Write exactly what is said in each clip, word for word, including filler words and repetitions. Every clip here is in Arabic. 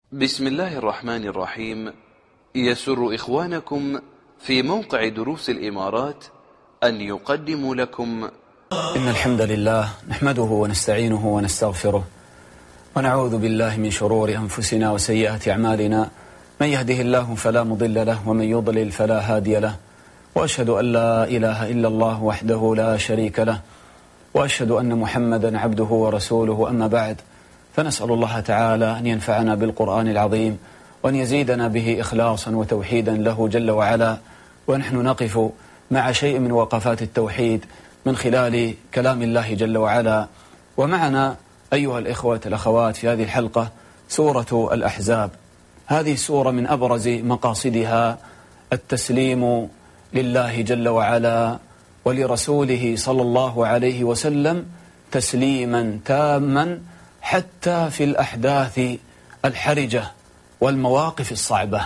بسم الله الرحمن الرحيم. يسر إخوانكم في موقع دروس الإمارات أن يقدموا لكم إن الحمد لله نحمده ونستعينه ونستغفره ونعوذ بالله من شرور أنفسنا وسيئات أعمالنا، من يهده الله فلا مضل له ومن يضلل فلا هادي له، وأشهد أن لا إله إلا الله وحده لا شريك له، وأشهد أن محمدا عبده ورسوله. أما بعد، فنسأل الله تعالى أن ينفعنا بالقرآن العظيم وأن يزيدنا به إخلاصا وتوحيدا له جل وعلا. ونحن نقف مع شيء من وقفات التوحيد من خلال كلام الله جل وعلا. ومعنا أيها الإخوة الأخوات في هذه الحلقة سورة الأحزاب. هذه السورة من أبرز مقاصدها التسليم لله جل وعلا ولرسوله صلى الله عليه وسلم تسليما تاما، حتى في الأحداث الحرجة والمواقف الصعبة.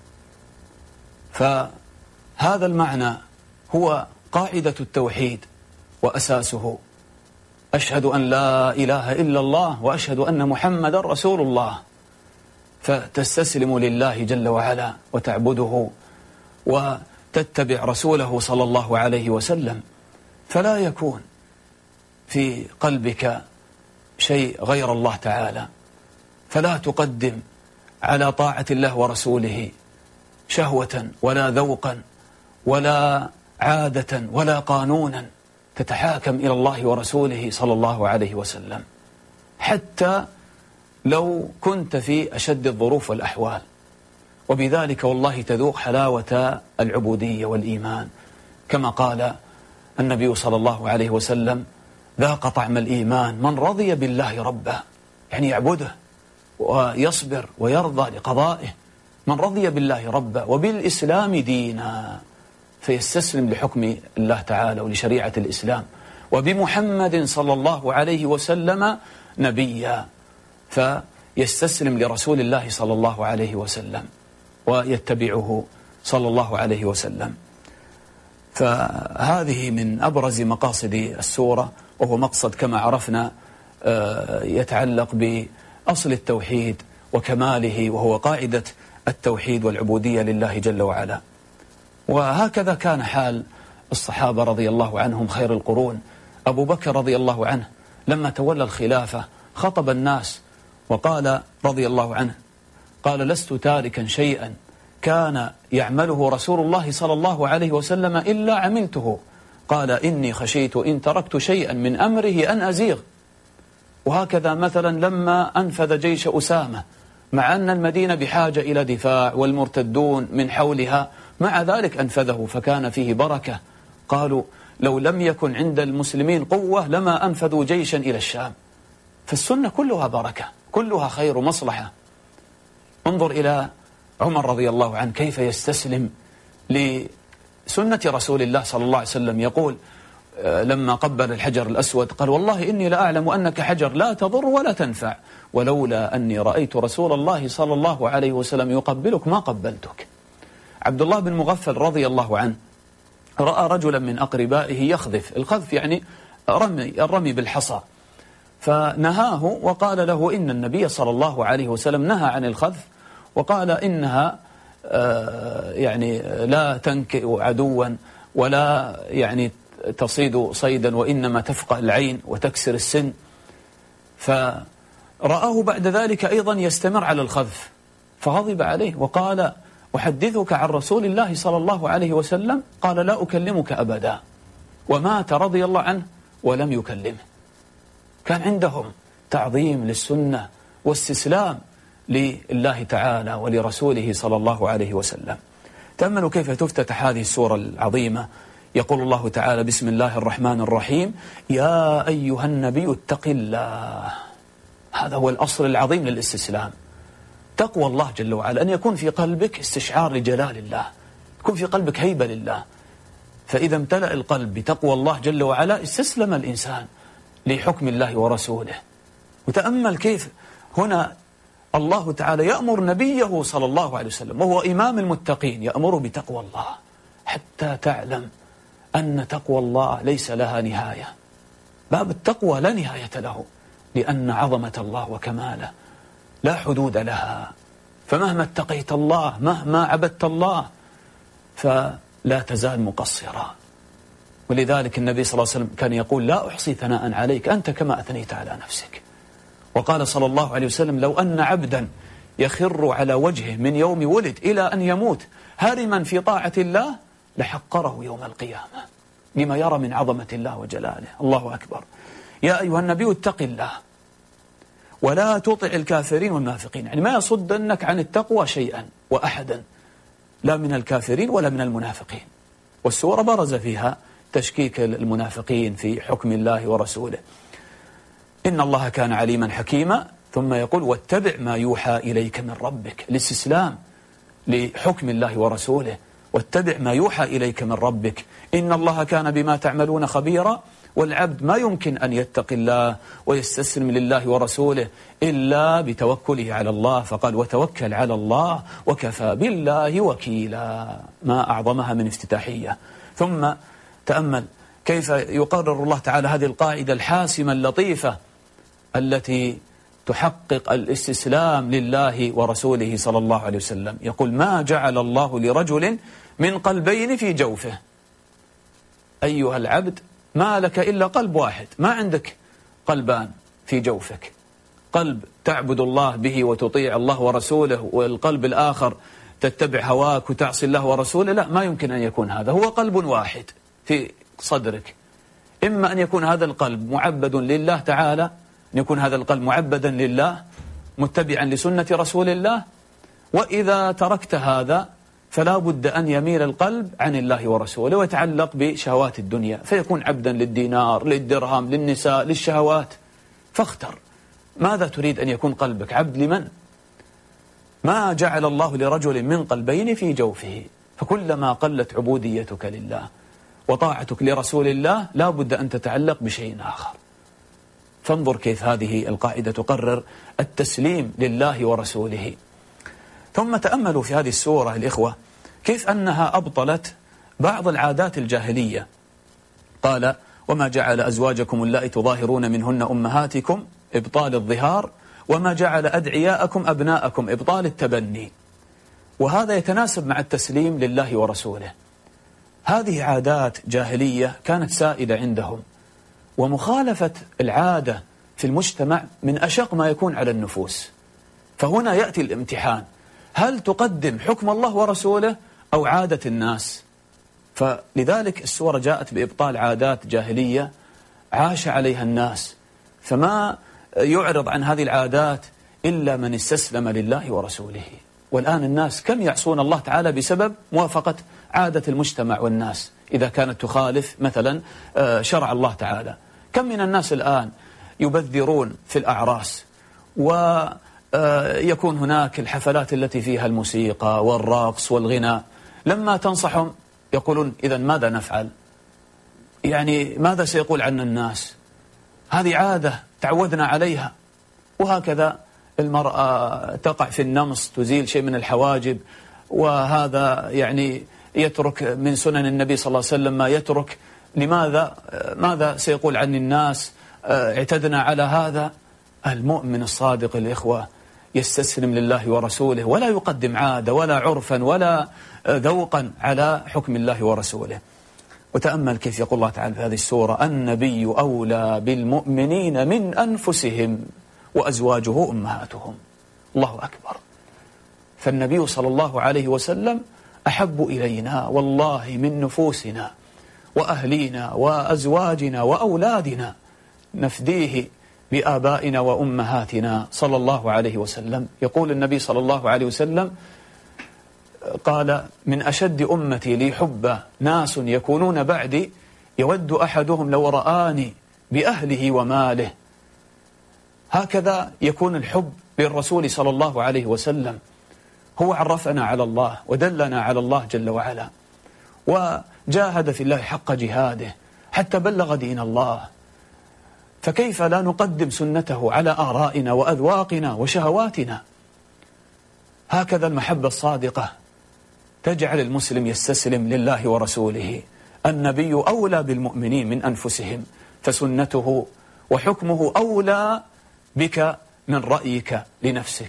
فهذا المعنى هو قاعدة التوحيد وأساسه. أشهد أن لا إله إلا الله وأشهد أن محمد رسول الله، فتستسلم لله جل وعلا وتعبده وتتبع رسوله صلى الله عليه وسلم، فلا يكون في قلبك شيء غير الله تعالى، فلا تقدم على طاعة الله ورسوله شهوة ولا ذوقا ولا عادة ولا قانونا، تتحاكم إلى الله ورسوله صلى الله عليه وسلم حتى لو كنت في أشد الظروف والأحوال. وبذلك والله تذوق حلاوة العبودية والإيمان، كما قال النبي صلى الله عليه وسلم: ذاق طعم الإيمان من رضي بالله ربا، يعني يعبده ويصبر ويرضى لقضائه. من رضي بالله ربا وبالإسلام دينا، فيستسلم لحكم الله تعالى ولشريعة الإسلام، وبمحمد صلى الله عليه وسلم نبيا، فيستسلم لرسول الله صلى الله عليه وسلم ويتبعه صلى الله عليه وسلم. فهذه من أبرز مقاصد السورة، وهو مقصد كما عرفنا يتعلق بأصل التوحيد وكماله، وهو قاعدة التوحيد والعبودية لله جل وعلا. وهكذا كان حال الصحابة رضي الله عنهم خير القرون. أبو بكر رضي الله عنه لما تولى الخلافة خطب الناس وقال رضي الله عنه، قال: لست تاركا شيئا كان يعمله رسول الله صلى الله عليه وسلم إلا عملته. قال: إني خشيت إن تركت شيئا من أمره أن أزيغ. وهكذا مثلا لما أنفذ جيش أسامة، مع أن المدينة بحاجة إلى دفاع والمرتدون من حولها، مع ذلك أنفذه فكان فيه بركة. قالوا: لو لم يكن عند المسلمين قوة لما أنفذوا جيشا إلى الشام. فالسنة كلها بركة، كلها خير ومصلحة. انظر إلى عمر رضي الله عنه كيف يستسلم لسنة رسول الله صلى الله عليه وسلم. يقول لما قبل الحجر الأسود قال: والله إني لأعلم أنك حجر لا تضر ولا تنفع، ولولا أني رأيت رسول الله صلى الله عليه وسلم يقبلك ما قبلتك. عبد الله بن مغفل رضي الله عنه رأى رجلا من أقربائه يخذف. الخذف يعني رمي الرمي بالحصى، فنهاه وقال له إن النبي صلى الله عليه وسلم نهى عن الخذف، وقال إنها يعني لا تنكئ عدوا ولا يعني تصيد صيدا، وإنما تفقأ العين وتكسر السن. فرآه بعد ذلك أيضا يستمر على الخذف، فغضب عليه وقال: أحدثك عن رسول الله صلى الله عليه وسلم؟ قال: لا أكلمك أبدا. ومات رضي الله عنه ولم يكلمه. كان عندهم تعظيم للسنة واستسلام لله تعالى ولرسوله صلى الله عليه وسلم. تأملوا كيف تفتتح هذه السورة العظيمة. يقول الله تعالى: بسم الله الرحمن الرحيم: يا أيها النبي اتق الله. هذا هو الأصل العظيم للاستسلام، تقوى الله جل وعلا، أن يكون في قلبك استشعار لجلال الله، يكون في قلبك هيبة لله. فإذا امتلأ القلب بتقوى الله جل وعلا استسلم الإنسان لحكم الله ورسوله. وتأمل كيف هنا الله تعالى يأمر نبيه صلى الله عليه وسلم وهو إمام المتقين، يأمره بتقوى الله، حتى تعلم أن تقوى الله ليس لها نهاية. باب التقوى لا نهاية له، لأن عظمة الله وكماله لا حدود لها فمهما اتقيت الله مهما عبدت الله فلا تزال مقصرا. ولذلك النبي صلى الله عليه وسلم كان يقول لا أحصي ثناء عليك أنت كما أثنيت على نفسك. وقال صلى الله عليه وسلم لو أن عبدا يخر على وجهه من يوم ولد إلى أن يموت هارما في طاعة الله لحقره يوم القيامة لما يرى من عظمة الله وجلاله. الله أكبر. يا أيها النبي اتق الله ولا تطع الكافرين والمنافقين، يعني ما يصدنك عن التقوى شيئا وأحدا، لا من الكافرين ولا من المنافقين. والسورة برز فيها تشكيك المنافقين في حكم الله ورسوله. إن الله كان عليما حكيما، ثم يقول واتبع ما يوحى إليك من ربك، الاستسلام لحكم الله ورسوله. واتبع ما يوحى إليك من ربك إن الله كان بما تعملون خبيرا. والعبد ما يمكن أن يتقي الله ويستسلم لله ورسوله إلا بتوكله على الله، فقال وتوكل على الله وكفى بالله وكيلا. ما أعظمها من افتتاحية. ثم تأمل كيف يقرر الله تعالى هذه القاعدة الحاسمة اللطيفة التي تحقق الاستسلام لله ورسوله صلى الله عليه وسلم. يقول ما جعل الله لرجل من قلبين في جوفه. أيها العبد ما لك إلا قلب واحد، ما عندك قلبان في جوفك، قلب تعبد الله به وتطيع الله ورسوله، والقلب الآخر تتبع هواك وتعصي الله ورسوله. لا، ما يمكن أن يكون هذا، هو قلب واحد في صدرك. إما أن يكون هذا القلب معبد لله تعالى، أن يكون هذا القلب معبدا لله متبعا لسنة رسول الله، وإذا تركت هذا فلا بد أن يميل القلب عن الله ورسوله ويتعلق بشهوات الدنيا، فيكون عبدا للدينار للدرهم للنساء للشهوات. فاختر ماذا تريد أن يكون قلبك، عبد لمن؟ ما جعل الله لرجل من قلبين في جوفه. فكلما قلت عبوديتك لله وطاعتك لرسول الله لا بد أن تتعلق بشيء آخر. فانظر كيف هذه القاعدة تقرر التسليم لله ورسوله. ثم تأملوا في هذه السورة الإخوة كيف أنها أبطلت بعض العادات الجاهلية. قال وما جعل أزواجكم اللائي تظاهرون منهن أمهاتكم، إبطال الظهار، وما جعل أدعياءكم أبناءكم، إبطال التبني. وهذا يتناسب مع التسليم لله ورسوله. هذه عادات جاهلية كانت سائدة عندهم، ومخالفة العادة في المجتمع من أشق ما يكون على النفوس. فهنا يأتي الامتحان، هل تقدم حكم الله ورسوله أو عادة الناس؟ فلذلك السورة جاءت بإبطال عادات جاهلية عاش عليها الناس، فما يعرض عن هذه العادات إلا من استسلم لله ورسوله. والآن الناس كم يعصون الله تعالى بسبب موافقة عادة المجتمع والناس إذا كانت تخالف مثلا شرع الله تعالى. كم من الناس الآن يبذرون في الأعراس، ويكون هناك الحفلات التي فيها الموسيقى والرقص والغناء، لما تنصحهم يقولون إذن ماذا نفعل؟ يعني ماذا سيقول عنا الناس؟ هذه عادة تعودنا عليها. وهكذا المرأة تقع في النمص، تزيل شيء من الحواجب، وهذا يعني يترك من سنن النبي صلى الله عليه وسلم ما يترك. لماذا؟ ماذا سيقول عن الناس؟ اعتدنا على هذا. المؤمن الصادق الإخوة يستسلم لله ورسوله ولا يقدم عادة ولا عرفا ولا ذوقا على حكم الله ورسوله. وتأمل كيف يقول الله تعالى في هذه السورة النبي أولى بالمؤمنين من أنفسهم وأزواجه أمهاتهم. الله أكبر. فالنبي صلى الله عليه وسلم أحب إلينا والله من نفوسنا وأهلينا وأزواجنا وأولادنا، نفديه بآبائنا وأمهاتنا صلى الله عليه وسلم. يقول النبي صلى الله عليه وسلم قال من أشد أمتي لي حبا ناس يكونون بعدي يود أحدهم لو رآني بأهله وماله. هكذا يكون الحب للرسول صلى الله عليه وسلم. هو عرفنا على الله ودلنا على الله جل وعلا، وجاهد في الله حق جهاده حتى بلغ دين الله. فكيف لا نقدم سنته على آرائنا وأذواقنا وشهواتنا؟ هكذا المحبة الصادقة تجعل المسلم يستسلم لله ورسوله. النبي أولى بالمؤمنين من أنفسهم، فسنته وحكمه أولى بك من رأيك لنفسك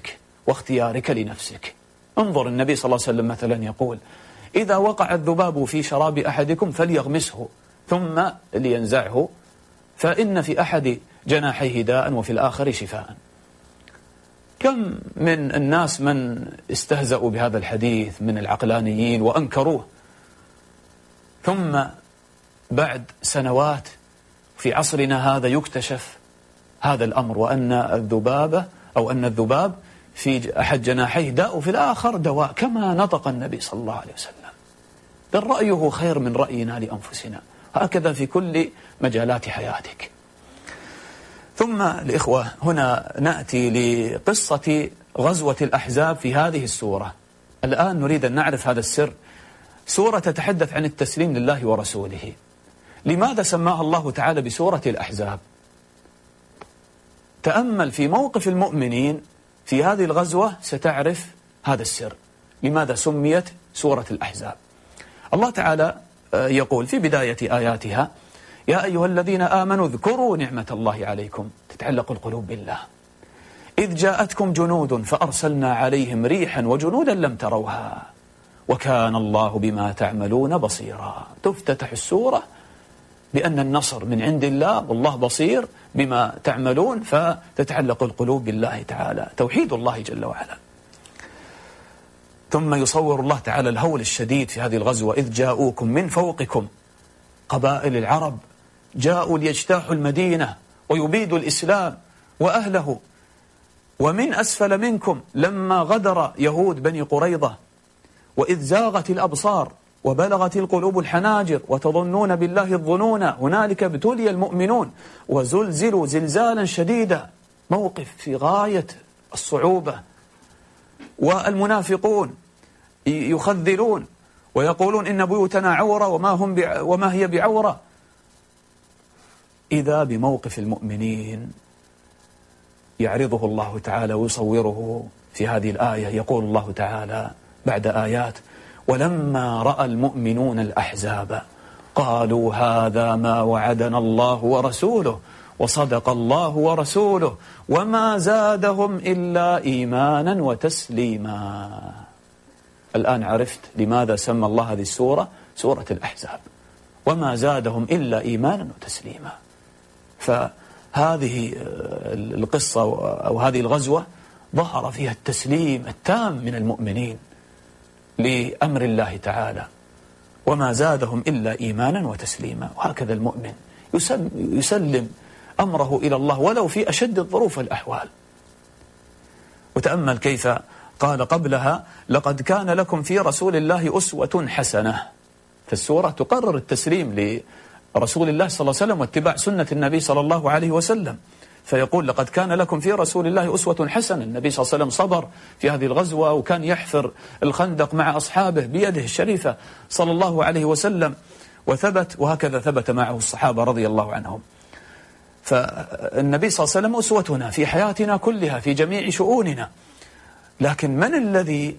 واختيارك لنفسك. انظر النبي صلى الله عليه وسلم مثلا يقول: إذا وقع الذباب في شراب أحدكم فليغمسه ثم لينزعه فإن في أحد جناحيه داء وفي الآخر شفاء. كم من الناس من استهزأوا بهذا الحديث من العقلانيين وأنكروه، ثم بعد سنوات في عصرنا هذا يكتشف هذا الأمر، وأن الذبابة أو أن الذباب في أحد جناحيه داء وفي الآخر دواء، كما نطق النبي صلى الله عليه وسلم. بل رأيه خير من رأينا لأنفسنا، هكذا في كل مجالات حياتك. ثم الإخوة هنا نأتي لقصة غزوة الأحزاب في هذه السورة. الآن نريد أن نعرف هذا السر. سورة تتحدث عن التسليم لله ورسوله. لماذا سماها الله تعالى بسورة الأحزاب؟ تأمل في موقف المؤمنين في هذه الغزوة ستعرف هذا السر، لماذا سميت سورة الأحزاب. الله تعالى يقول في بداية آياتها: يا أيها الذين آمنوا اذكروا نعمة الله عليكم، تتعلق القلوب بالله، إذ جاءتكم جنود فأرسلنا عليهم ريحا وجنودا لم تروها وكان الله بما تعملون بصيرا. تفتتح السورة بأن النصر من عند الله والله بصير بما تعملون، فتتعلق القلوب بالله تعالى، توحيد الله جل وعلا. ثم يصور الله تعالى الهول الشديد في هذه الغزوة: إذ جاءوكم من فوقكم، قبائل العرب جاءوا ليجتاحوا المدينة ويبيدوا الإسلام وأهله، ومن أسفل منكم لما غدر يهود بني قريظة، وإذ زاغت الأبصار وبلغت القلوب الحناجر وتظنون بالله الظنون هنالك ابتلي المؤمنون وزلزلوا زلزالا شديدا. موقف في غاية الصعوبة. والمنافقون يخذلون ويقولون إن بيوتنا عورة وما, هم بع... وما هي بعورة. إذا بموقف المؤمنين يعرضه الله تعالى ويصوره في هذه الآية. يقول الله تعالى بعد آيات: ولما رأى المؤمنون الأحزاب قالوا هذا ما وعدنا الله ورسوله وصدق الله ورسوله وما زادهم إلا إيمانا وتسليما. الآن عرفت لماذا سمى الله هذه السورة سورة الأحزاب، وما زادهم إلا إيمانا وتسليما. فهذه القصة أو هذه الغزوة ظهر فيها التسليم التام من المؤمنين لأمر الله تعالى، وما زادهم إلا إيمانا وتسليما. وهكذا المؤمن يسلم أمره إلى الله ولو في أشد الظروف والأحوال. وتأمل كيف قال قبلها: لقد كان لكم في رسول الله أسوة حسنة. فالسورة تقرر التسليم لرسول الله صلى الله عليه وسلم واتباع سنة النبي صلى الله عليه وسلم. فيقول: لقد كان لكم في رسول الله أسوة حسنة. النبي صلى الله عليه وسلم صبر في هذه الغزوة وكان يحفر الخندق مع أصحابه بيده الشريفة صلى الله عليه وسلم، وثبت، وهكذا ثبت معه الصحابة رضي الله عنهم. فالنبي صلى الله عليه وسلم أسوتنا في حياتنا كلها في جميع شؤوننا. لكن من الذي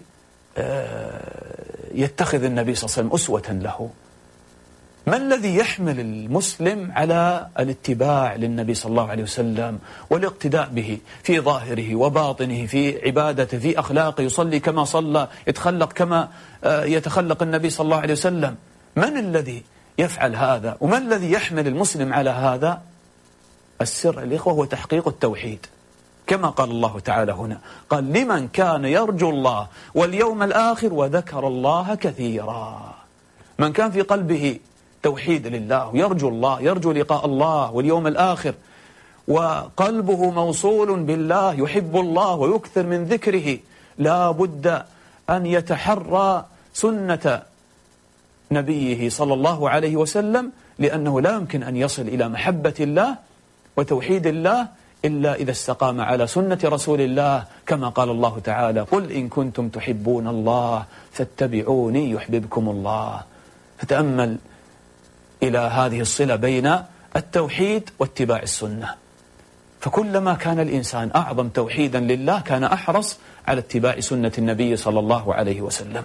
يتخذ النبي صلى الله عليه وسلم أسوة له؟ ما الذي يحمل المسلم على الاتباع للنبي صلى الله عليه وسلم والاقتداء به في ظاهره وباطنه، في عبادته، في أخلاقه، يصلي كما صلى، يتخلق كما يتخلق النبي صلى الله عليه وسلم؟ من الذي يفعل هذا؟ وما الذي يحمل المسلم على هذا؟ السر الإخوة هو تحقيق التوحيد، كما قال الله تعالى هنا، قال: لمن كان يرجو الله واليوم الآخر وذكر الله كثيرا. من كان في قلبه توحيد لله ويرجو الله، يرجو لقاء الله واليوم الآخر، وقلبه موصول بالله، يحب الله ويكثر من ذكره، لا بد أن يتحرى سنة نبيه صلى الله عليه وسلم، لأنه لا يمكن أن يصل إلى محبة الله وتوحيد الله إلا إذا استقام على سنة رسول الله، كما قال الله تعالى: قل إن كنتم تحبون الله فاتبعوني يحببكم الله. فتأمل إلى هذه الصلة بين التوحيد واتباع السنة. فكلما كان الإنسان أعظم توحيدا لله كان أحرص على اتباع سنة النبي صلى الله عليه وسلم.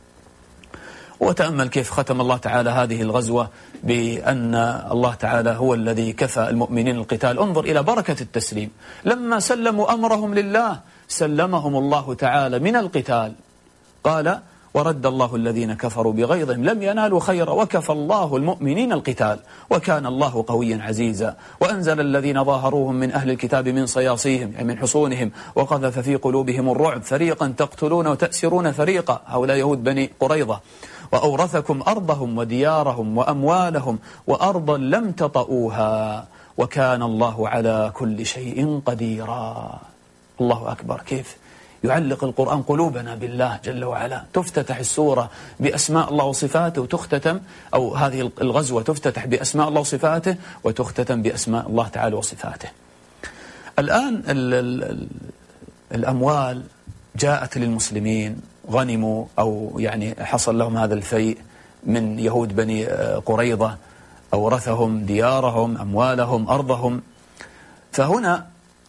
وتأمل كيف ختم الله تعالى هذه الغزوة بأن الله تعالى هو الذي كفى المؤمنين القتال. انظر إلى بركة التسليم، لما سلموا أمرهم لله سلمهم الله تعالى من القتال قال ورد الله الذين كفروا بغيظهم لم ينالوا خيرا وكفى الله المؤمنين القتال وكان الله قويا عزيزا وأنزل الذين ظاهروهم من أهل الكتاب من صياصيهم يعني من حصونهم وقذف في قلوبهم الرعب فريقا تقتلون وتأسرون فريقا هؤلاء يهود بني قريظة وأورثكم أرضهم وديارهم وأموالهم وأرضا لم تطئوها وكان الله على كل شيء قديرا. الله أكبر. كيف يعلق القرآن قلوبنا بالله جل وعلا. تفتتح السورة بأسماء الله وصفاته وتختتم أو هذه الغزوة تفتتح بأسماء الله وصفاته وتختتم بأسماء الله تعالى وصفاته. الآن ال ال الأموال جاءت للمسلمين غنموا أو يعني حصل لهم هذا الفيء من يهود بني قريظة أورثهم ديارهم أموالهم أرضهم. فهنا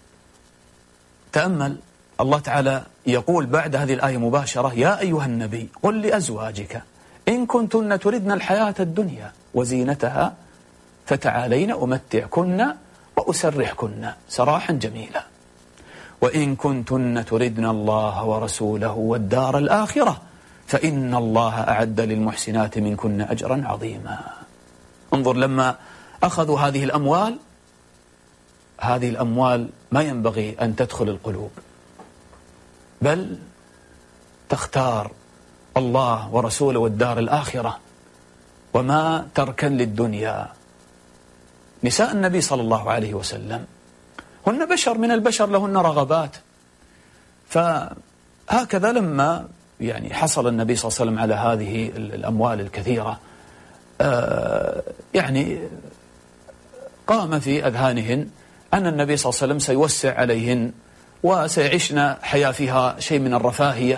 تأمل الله تعالى يقول بعد هذه الآية مباشرة يا أيها النبي قل لأزواجك إن كنتن تردن الحياة الدنيا وزينتها فتعالين أمتعكن وأسرحكن سراحا جميلا وإن كنتن تردن الله ورسوله والدار الآخرة فإن الله أعد للمحسنات منكن أجرا عظيما. انظر لما أخذوا هذه الأموال هذه الأموال ما ينبغي أن تدخل القلوب بل تختار الله ورسوله والدار الآخرة وما تركا للدنيا. نساء النبي صلى الله عليه وسلم هن بشر من البشر لهن رغبات. فهكذا لما يعني حصل النبي صلى الله عليه وسلم على هذه الأموال الكثيرة آه يعني قام في أذهانهن أن النبي صلى الله عليه وسلم سيوسع عليهن وسيعيشن حياة فيها شيء من الرفاهية.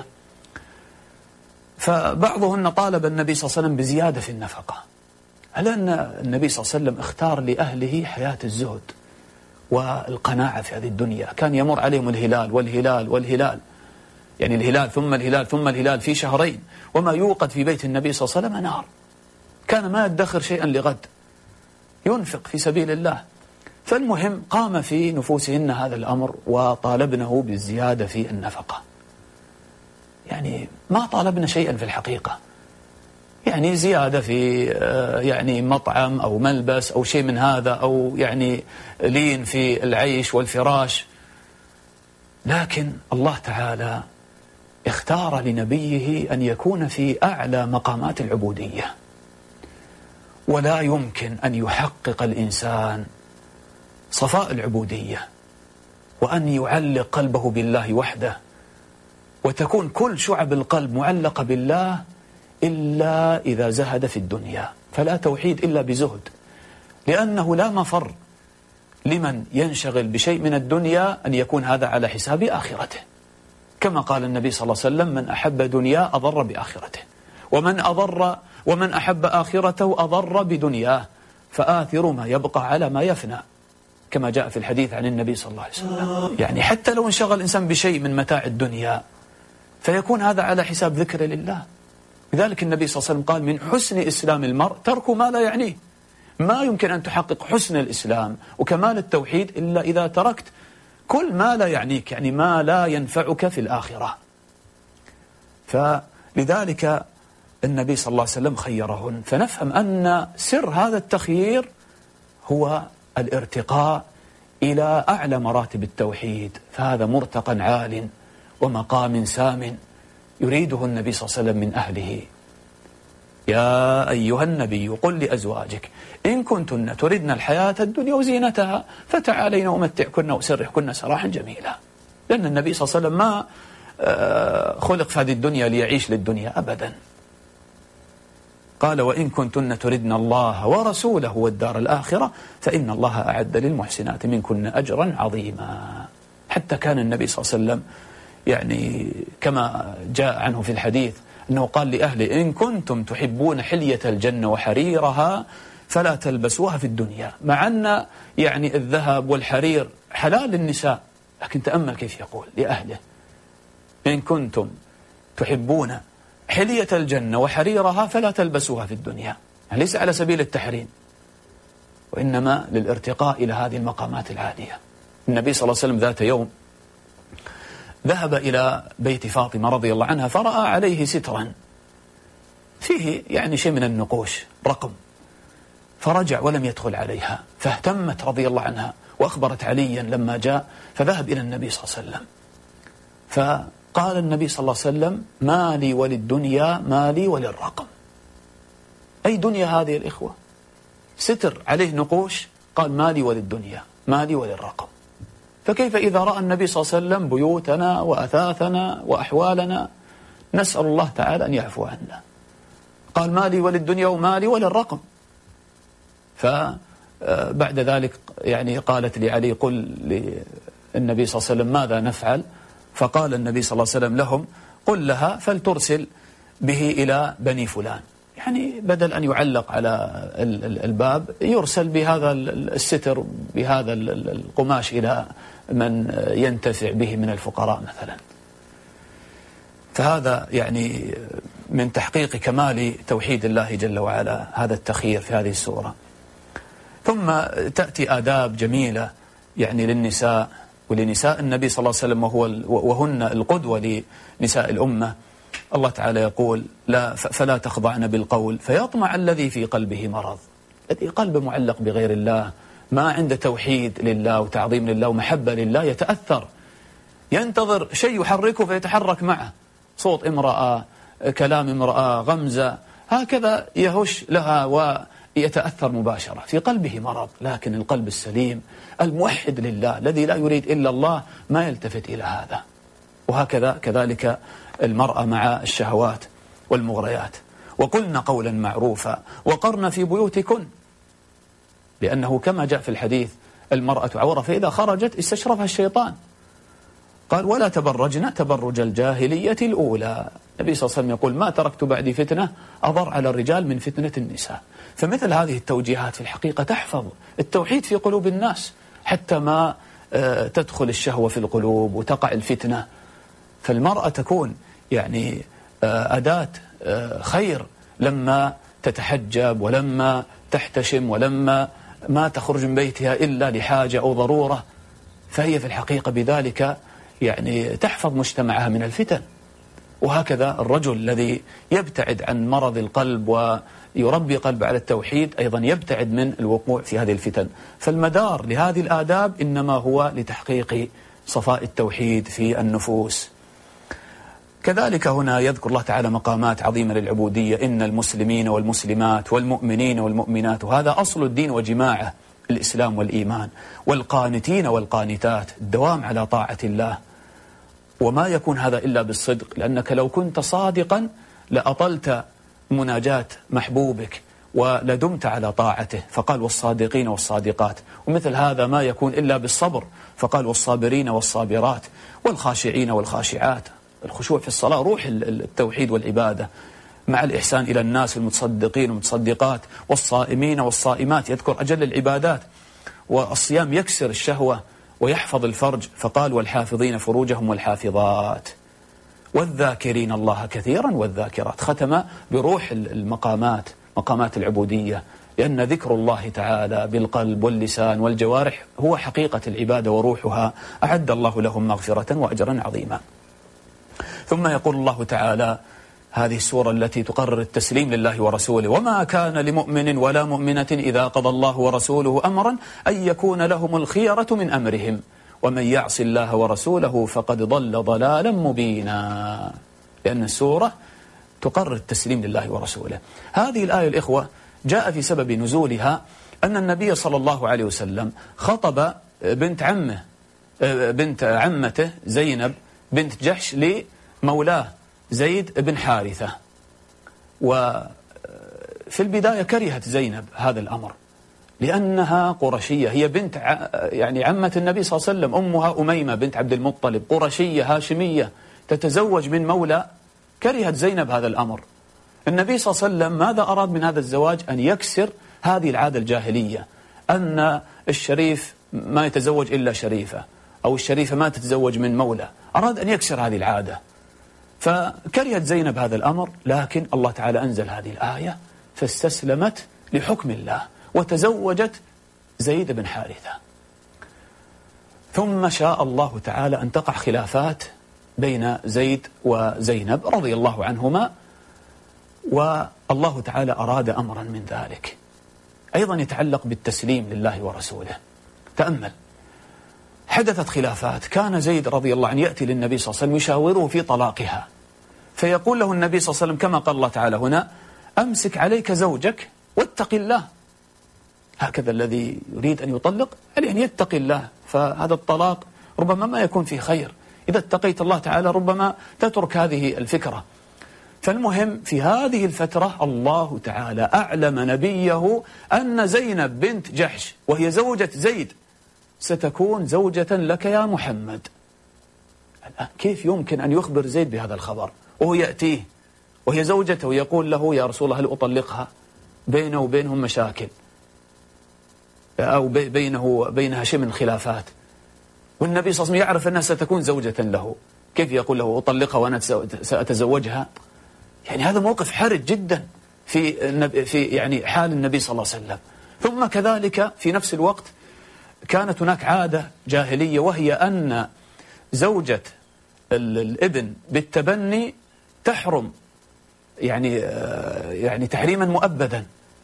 فبعضهن طالب النبي صلى الله عليه وسلم بزيادة في النفقة لأن النبي صلى الله عليه وسلم اختار لأهله حياة الزهد والقناعة في هذه الدنيا. كان يمر عليهم الهلال والهلال والهلال يعني الهلال ثم الهلال ثم الهلال في شهرين وما يوقد في بيت النبي صلى الله عليه وسلم نار. كان ما يدخر شيئا لغد ينفق في سبيل الله. فالمهم قام في نفوسهن هذا الأمر وطالبنه بالزيادة في النفقة. يعني ما طالبنا شيئا في الحقيقة يعني زيادة في يعني مطعم أو ملبس أو شيء من هذا أو يعني لين في العيش والفراش. لكن الله تعالى اختار لنبيه أن يكون في أعلى مقامات العبودية. ولا يمكن أن يحقق الإنسان صفاء العبودية وأن يعلق قلبه بالله وحده وتكون كل شعب القلب معلقة بالله إلا إذا زهد في الدنيا. فلا توحيد إلا بزهد لأنه لا مفر لمن ينشغل بشيء من الدنيا أن يكون هذا على حساب آخرته كما قال النبي صلى الله عليه وسلم من أحب دنيا أضر بآخرته ومن أضر ومن أحب آخرته أضر بدنياه فآثر ما يبقى على ما يفنى كما جاء في الحديث عن النبي صلى الله عليه وسلم. يعني حتى لو انشغل الإنسان بشيء من متاع الدنيا فيكون هذا على حساب ذكر لله. لذلك النبي صلى الله عليه وسلم قال من حسن إسلام المرء ترك ما لا يعنيه. ما يمكن أن تحقق حسن الإسلام وكمال التوحيد إلا إذا تركت كل ما لا يعنيك يعني ما لا ينفعك في الآخرة. فلذلك النبي صلى الله عليه وسلم خيرهن. فنفهم أن سر هذا التخيير هو الارتقاء إلى أعلى مراتب التوحيد. فهذا مرتقى عال ومقام سام يريده النبي صلى الله عليه وسلم من أهله. يا أيها النبي قل لأزواجك إن كنتن تردن الحياة الدنيا وزينتها فتعالين أمتعكن وأسرحكن سراحا جميلا. لأن النبي صلى الله عليه وسلم ما خلق في هذه الدنيا ليعيش للدنيا أبدا. قال وإن كنتن تردن الله ورسوله والدار الآخرة فإن الله أعد للمحسنات منكن أجرا عظيما. حتى كان النبي صلى الله عليه وسلم يعني كما جاء عنه في الحديث أنه قال لأهله إن كنتم تحبون حلية الجنة وحريرها فلا تلبسوها في الدنيا. مع أن يعني الذهب والحرير حلال للنساء لكن تأمل كيف يقول لأهله إن كنتم تحبون حلية الجنة وحريرها فلا تلبسوها في الدنيا. يعني ليس على سبيل التحريم وإنما للارتقاء إلى هذه المقامات العالية. النبي صلى الله عليه وسلم ذات يوم ذهب إلى بيت فاطمة رضي الله عنها فرأى عليه سترا فيه يعني شيء من النقوش رقم، فرجع ولم يدخل عليها، فاهتمت رضي الله عنها وأخبرت عليا لما جاء، فذهب إلى النبي صلى الله عليه وسلم، فقال النبي صلى الله عليه وسلم: ما لي وللدنيا ما لي وللرقم. أي دنيا هذه الإخوة؟ ستر عليه نقوش، قال: ما لي وللدنيا ما لي وللرقم. فكيف إذا رأى النبي صلى الله عليه وسلم بيوتنا وأثاثنا وأحوالنا؟ نسأل الله تعالى أن يعفو عنا. قال: ما لي وللدنيا وما لي وللرقم. فبعد ذلك يعني قالت لعلي: قل للنبي صلى الله عليه وسلم ماذا نفعل؟ فقال النبي صلى الله عليه وسلم لهم: قل لها فلترسل به إلى بني فلان، يعني بدل أن يعلق على الباب يرسل بهذا الستر بهذا القماش إلى من ينتفع به من الفقراء مثلا. فهذا يعني من تحقيق كمال توحيد الله جل وعلا هذا التخيير في هذه السورة. ثم تأتي آداب جميلة يعني للنساء ولنساء النبي صلى الله عليه وسلم، وهو وهن القدوة لنساء الأمة. الله تعالى يقول: لا فلا تخضعن بالقول فيطمع الذي في قلبه مرض. الذي قلبه معلق بغير الله، ما عنده توحيد لله وتعظيم لله ومحبة لله، يتأثر، ينتظر شيء يحركه فيتحرك معه، صوت امرأة، كلام امرأة، غمزة، هكذا يهش لها ويتأثر مباشرة، في قلبه مرض. لكن القلب السليم الموحد لله الذي لا يريد إلا الله ما يلتفت إلى هذا. وهكذا كذلك المرأة مع الشهوات والمغريات. وقلن قولا معروفا وقرن في بيوتكن، لأنه كما جاء في الحديث: المرأة عورة فإذا خرجت استشرفها الشيطان. قال: ولا تبرجن تبرج الجاهلية الأولى. النبي صلى الله عليه وسلم يقول: ما تركت بعدي فتنة أضر على الرجال من فتنة النساء. فمثل هذه التوجيهات في الحقيقة تحفظ التوحيد في قلوب الناس حتى ما تدخل الشهوة في القلوب وتقع الفتنة. فالمرأة تكون يعني أداة خير لما تتحجب، ولما تحتشم، ولما ما تخرج من بيتها إلا لحاجة أو ضرورة، فهي في الحقيقة بذلك يعني تحفظ مجتمعها من الفتن. وهكذا الرجل الذي يبتعد عن مرض القلب ويربي قلبه على التوحيد أيضا يبتعد من الوقوع في هذه الفتن. فالمدار لهذه الآداب إنما هو لتحقيق صفاء التوحيد في النفوس. كذلك هنا يذكر الله تعالى مقامات عظيمة للعبودية: إن المسلمين والمسلمات والمؤمنين والمؤمنات، وهذا أصل الدين وجماعه، الإسلام والإيمان، والقانتين والقانتات، الدوام على طاعة الله. وما يكون هذا إلا بالصدق، لأنك لو كنت صادقا لأطلت مناجاة محبوبك ولدمت على طاعته. فقال: والصادقين والصادقات. ومثل هذا ما يكون إلا بالصبر، فقال: والصابرين والصابرات والخاشعين والخاشعات. الخشوع في الصلاة روح التوحيد والعبادة، مع الإحسان إلى الناس، المتصدقين والمتصدقات، والصائمين والصائمات، يذكر أجل العبادات. والصيام يكسر الشهوة ويحفظ الفرج، فقال: والحافظين فروجهم والحافظات والذاكرين الله كثيرا والذاكرات. ختم بروح المقامات، مقامات العبودية، لأن ذكر الله تعالى بالقلب واللسان والجوارح هو حقيقة العبادة وروحها. أعد الله لهم مغفرة وأجرا عظيما. ثم يقول الله تعالى: هذه السورة التي تقرر التسليم لله ورسوله: وما كان لمؤمن ولا مؤمنة إذا قضى الله ورسوله أمرا أن يكون لهم الخيرة من أمرهم ومن يعص الله ورسوله فقد ضل ضلالا مبينا. لأن السورة تقرر التسليم لله ورسوله. هذه الآية الإخوة جاء في سبب نزولها أن النبي صلى الله عليه وسلم خطب بنت عمه بنت عمته زينب بنت جحش لمولاه زيد بن حارثة. وفي البداية كرهت زينب هذا الأمر لأنها قرشية، هي بنت يعني عمة النبي صلى الله عليه وسلم، أمها أميمة بنت عبد المطلب، قرشية هاشمية تتزوج من مولى. كرهت زينب هذا الأمر. النبي صلى الله عليه وسلم ماذا أراد من هذا الزواج؟ أن يكسر هذه العادة الجاهلية، أن الشريف ما يتزوج إلا شريفة، أو الشريفة ما تتزوج من مولى. أراد أن يكسر هذه العادة، فكرهت زينب هذا الأمر. لكن الله تعالى أنزل هذه الآية فاستسلمت لحكم الله وتزوجت زيد بن حارثة. ثم شاء الله تعالى أن تقع خلافات بين زيد وزينب رضي الله عنهما، والله تعالى أراد أمرا من ذلك أيضا يتعلق بالتسليم لله ورسوله. تأمل، حدثت خلافات، كان زيد رضي الله عنه يأتي للنبي صلى الله عليه وسلم يشاوره في طلاقها، فيقول له النبي صلى الله عليه وسلم كما قال الله تعالى هنا: أمسك عليك زوجك واتق الله. هكذا الذي يريد أن يطلق عليه أن يتقي الله، فهذا الطلاق ربما ما يكون فيه خير، إذا اتقيت الله تعالى ربما تترك هذه الفكرة. فالمهم في هذه الفترة الله تعالى أعلم نبيه أن زينب بنت جحش وهي زوجة زيد ستكون زوجة لك يا محمد. الآن كيف يمكن أن يخبر زيد بهذا الخبر وهو يأتيه وهي زوجته ويقول له: يا رسول الله هل أطلقها؟ بينه وبينهم مشاكل، أو بينه بينها شيء من الخلافات، والنبي صلى الله عليه وسلم يعرف أنها ستكون زوجة له، كيف يقول له أطلقها وأنا سأتزوجها؟ يعني هذا موقف حرج جدا في في يعني حال النبي صلى الله عليه وسلم. ثم كذلك في نفس الوقت كانت هناك عادة جاهلية، وهي أن زوجة الابن بالتبني تحرم يعني يعني تحريما مؤبدا.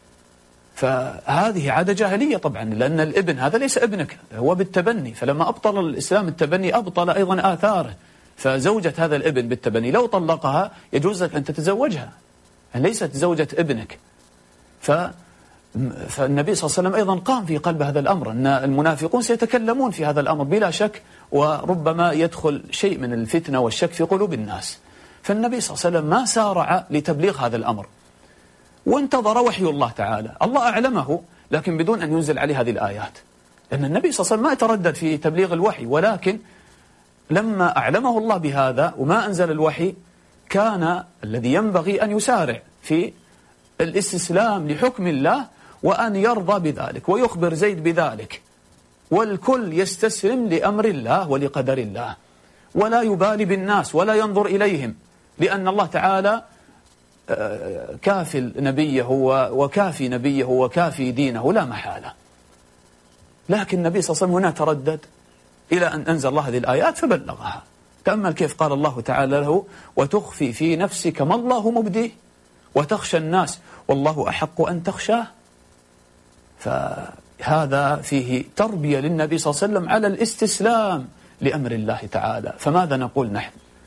فهذه عادة جاهلية طبعا، لأن الابن هذا ليس ابنك، هو بالتبني، فلما أبطل الإسلام التبني أبطل أيضا آثاره. فزوجة هذا الابن بالتبني لو طلقها يجوز لك أن تتزوجها، ليست زوجة ابنك. ف فالنبي صلى الله عليه وسلم أيضا قام في قلب هذا الأمر، أن المنافقون سيتكلمون في هذا الأمر بلا شك، وربما يدخل شيء من الفتنة والشك في قلوب الناس. فالنبي صلى الله عليه وسلم ما سارع لتبليغ هذا الأمر، وانتظر وحي الله تعالى، الله أعلمه لكن بدون أن ينزل عليه هذه الآيات، لأن النبي صلى الله عليه وسلم ما يتردد في تبليغ الوحي، ولكن لما أعلمه الله بهذا وما أنزل الوحي كان الذي ينبغي أن يسارع في الاستسلام لحكم الله وأن يرضى بذلك ويخبر زيد بذلك، والكل يستسلم لأمر الله ولقدر الله، ولا يبالي بالناس ولا ينظر إليهم، لأن الله تعالى كافل نبيه وكافي نبيه وكافي دينه لا محالة. لكن النبي صلى الله عليه وسلم هنا تردد إلى أن أنزل الله هذه الآيات فبلغها. تأمل كيف قال الله تعالى له: وتخفي في نفسك ما الله مبديه وتخشى الناس والله أحق أن تخشاه. فهذا فيه تربية للنبي صلى الله عليه وسلم على الاستسلام لأمر الله تعالى. فماذا نقول نحن؟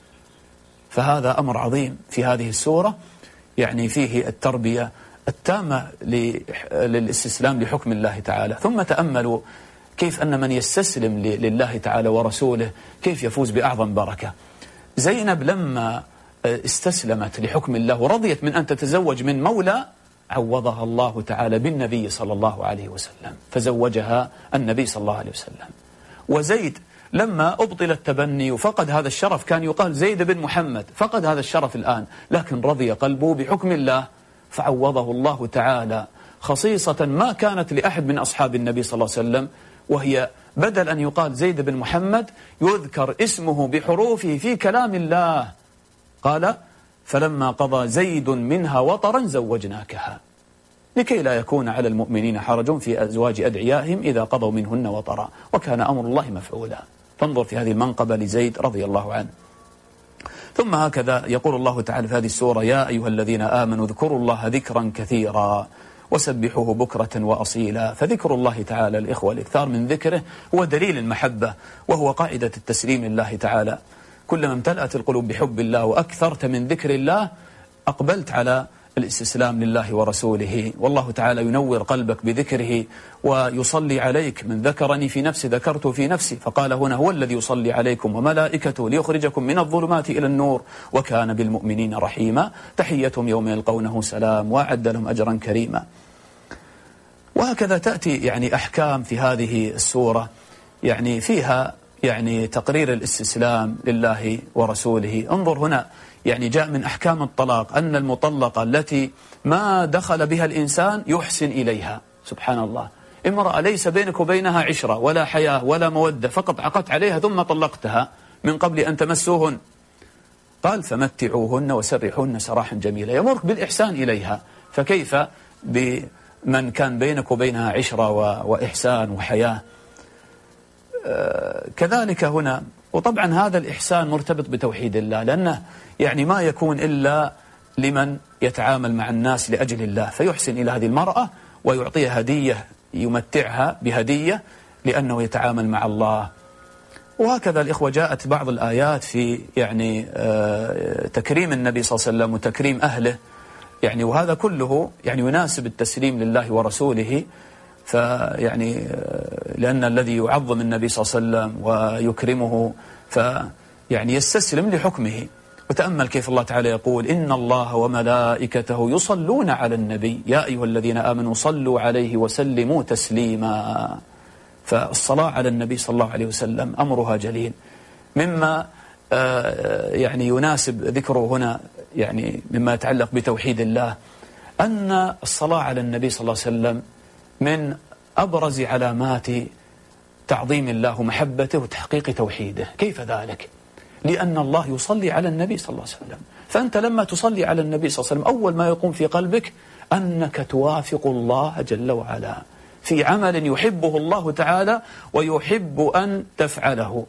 فهذا أمر عظيم في هذه السورة، يعني فيه التربية التامة للاستسلام لحكم الله تعالى. ثم تأملوا كيف أن من يستسلم لله تعالى ورسوله كيف يفوز بأعظم بركة. زينب لما استسلمت لحكم الله ورضيت من أن تتزوج من مولى عوضها الله تعالى بالنبي صلى الله عليه وسلم، فزوجها النبي صلى الله عليه وسلم. وزيد لما أبطل التبني وفقد هذا الشرف، كان يقال زيد بن محمد، فقد هذا الشرف الآن، لكن رضي قلبه بحكم الله فعوضه الله تعالى خصيصة ما كانت لأحد من أصحاب النبي صلى الله عليه وسلم، وهي بدل أن يقال زيد بن محمد يذكر اسمه بحروفه في كلام الله. قال: فلما قضى زيد منها وطرا زوجناكها لكي لا يكون على المؤمنين حرج في أزواج أدعيائهم إذا قضوا منهن وطرا وكان أمر الله مفعولا. فانظر في هذه المنقبة لزيد رضي الله عنه. ثم هكذا يقول الله تعالى في هذه السورة: يا أيها الذين آمنوا اذكروا الله ذكرا كثيرا وسبحوه بكرة وأصيلا. فذكر الله تعالى الإخوة، الإكثار من ذكره هو دليل المحبة، وهو قاعدة التسليم لله تعالى. كلما امتلأت القلوب بحب الله وأكثرت من ذكر الله أقبلت على الاستسلام لله ورسوله، والله تعالى ينور قلبك بذكره ويصلي عليك. من ذكرني في نفسي ذكرته في نفسي، فقال هنا: هو الذي يصلي عليكم وملائكته ليخرجكم من الظلمات إلى النور وكان بالمؤمنين رحيما. تحيتهم يوم يلقونه سلام وأعد لهم أجرا كريما. وهكذا تأتي يعني أحكام في هذه السورة يعني فيها يعني تقرير الاستسلام لله ورسوله. انظر هنا، يعني جاء من أحكام الطلاق أن المطلقة التي ما دخل بها الإنسان يحسن إليها. سبحان الله، امرأة ليس بينك وبينها عشرة ولا حياة ولا مودة، فقط عقدت عليها ثم طلقتها من قبل أن تمسوهن. قال: فمتعوهن وسرحوهن سراحا جميلا، يمرك بالإحسان إليها. فكيف بمن كان بينك وبينها عشرة وإحسان وحياة؟ كذلك هنا وطبعا هذا الإحسان مرتبط بتوحيد الله، لأنه يعني ما يكون إلا لمن يتعامل مع الناس لأجل الله، فيحسن إلى هذه المرأة ويعطيها هدية، يمتعها بهدية لأنه يتعامل مع الله. وهكذا الإخوة جاءت بعض الآيات في يعني تكريم النبي صلى الله عليه وسلم وتكريم أهله، يعني وهذا كله يعني يناسب التسليم لله ورسوله. فيعني لأن الذي يعظم النبي صلى الله عليه وسلم ويكرمه فيعني يستسلم لحكمه. وتأمل كيف الله تعالى يقول: إن الله وملائكته يصلون على النبي يا أيها الذين آمنوا صلوا عليه وسلموا تسليما. فالصلاة على النبي صلى الله عليه وسلم أمرها جليل. مما يعني يناسب ذكره هنا يعني مما يتعلق بتوحيد الله أن الصلاة على النبي صلى الله عليه وسلم من أبرز علامات تعظيم الله ومحبته وتحقيق توحيده. كيف ذلك؟ لأن الله يصلي على النبي صلى الله عليه وسلم، فأنت لما تصلي على النبي صلى الله عليه وسلم أول ما يقوم في قلبك أنك توافق الله جل وعلا في عمل يحبه الله تعالى ويحب أن تفعله،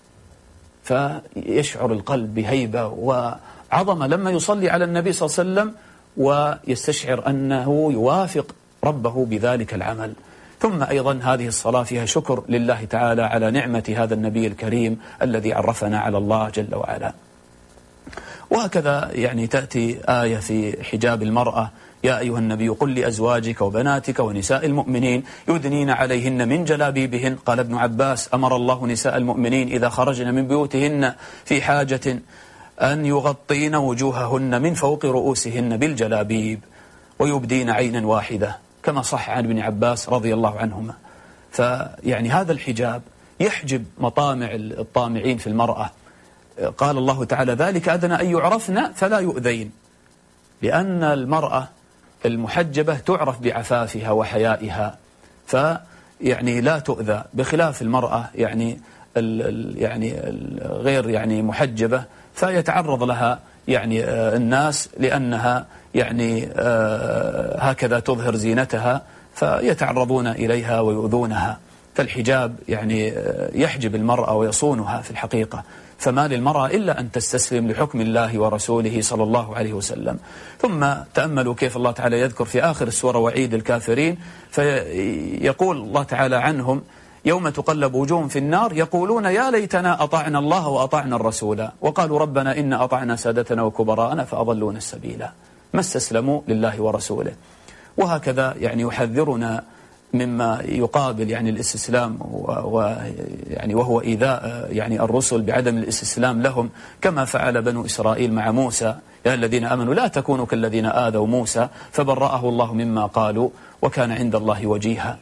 فيشعر القلب بهيبة وعظمة لما يصلي على النبي صلى الله عليه وسلم ويستشعر أنه يوافق ربه بذلك العمل. ثم أيضا هذه الصلاة فيها شكر لله تعالى على نعمة هذا النبي الكريم الذي عرفنا على الله جل وعلا. وهكذا يعني تأتي آية في حجاب المرأة: يا أيها النبي قل لأزواجك وبناتك ونساء المؤمنين يدنين عليهن من جلابيبهن. قال ابن عباس: أمر الله نساء المؤمنين إذا خرجن من بيوتهن في حاجة أن يغطين وجوههن من فوق رؤوسهن بالجلابيب ويبدين عينا واحدة، كما صح عن ابن عباس رضي الله عنهما. فيعني هذا الحجاب يحجب مطامع الطامعين في المرأة. قال الله تعالى: ذلك أدنى أن يعرفن فلا يؤذين، لأن المرأة المحجبة تعرف بعفافها وحيائها فيعني لا تؤذى، بخلاف المرأة يعني ال يعني غير يعني محجبة فيتعرض لها يعني الناس لأنها يعني هكذا تظهر زينتها فيتعرضون إليها ويؤذونها. فالحجاب يعني يحجب المرأة ويصونها في الحقيقة، فما للمرأة إلا أن تستسلم لحكم الله ورسوله صلى الله عليه وسلم. ثم تأملوا كيف الله تعالى يذكر في آخر السورة وعيد الكافرين، فيقول الله تعالى عنهم: يوم تقلب وجوههم في النار يقولون يا ليتنا أطعنا الله وأطعنا الرسول وقالوا ربنا إن أطعنا سادتنا وكبراءنا فأضلونا السبيل. ما استسلموا لله ورسوله. وهكذا يعني يحذرنا مما يقابل يعني الاستسلام ويعني وهو إيذاء يعني الرسل بعدم الاستسلام لهم، كما فعل بنو إسرائيل مع موسى: يا الذين آمنوا لا تكونوا كالذين آذوا موسى فبرأه الله مما قالوا وكان عند الله وجيها.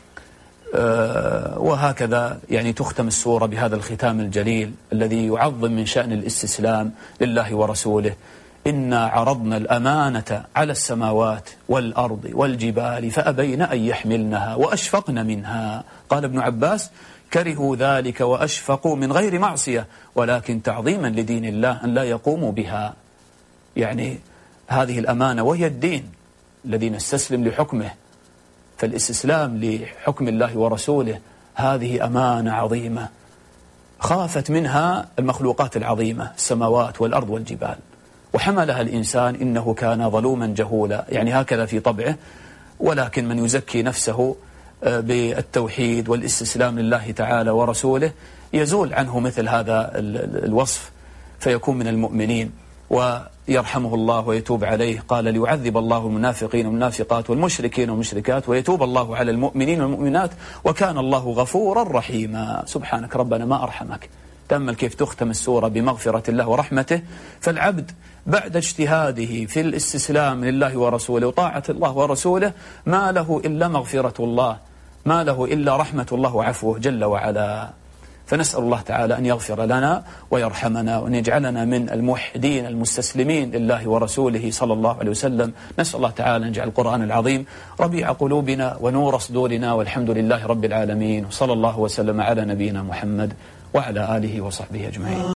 وهكذا يعني تختم السورة بهذا الختام الجليل الذي يعظم من شأن الاستسلام لله ورسوله: إنا عرضنا الأمانة على السماوات والأرض والجبال فأبين أن يحملنها وأشفقن منها. قال ابن عباس: كرهوا ذلك وأشفقوا من غير معصية ولكن تعظيما لدين الله أن لا يقوموا بها. يعني هذه الأمانة وهي الدين الذي نستسلم لحكمه، فالاستسلام لحكم الله ورسوله هذه أمانة عظيمة خافت منها المخلوقات العظيمة السماوات والأرض والجبال، وحملها الإنسان إنه كان ظلوما جهولا، يعني هكذا في طبعه. ولكن من يزكي نفسه بالتوحيد والاستسلام لله تعالى ورسوله يزول عنه مثل هذا الوصف فيكون من المؤمنين ويرحمه الله ويتوب عليه. قال: ليعذب الله المنافقين والمنافقات والمشركين والمشركات ويتوب الله على المؤمنين والمؤمنات وكان الله غفورا رحيما. سبحانك ربنا ما أرحمك. تأمل كيف تختم السورة بمغفرة الله ورحمته. فالعبد بعد اجتهاده في الاستسلام لله ورسوله وطاعة الله ورسوله ما له إلا مغفرة الله، ما له إلا رحمة الله وعفوه جل وعلا. فنسأل الله تعالى أن يغفر لنا ويرحمنا وأن يجعلنا من الموحدين المستسلمين لله ورسوله صلى الله عليه وسلم. نسأل الله تعالى أن يجعل القرآن العظيم ربيع قلوبنا ونور صدورنا، والحمد لله رب العالمين، وصلى الله وسلم على نبينا محمد وعلى آله وصحبه أجمعين.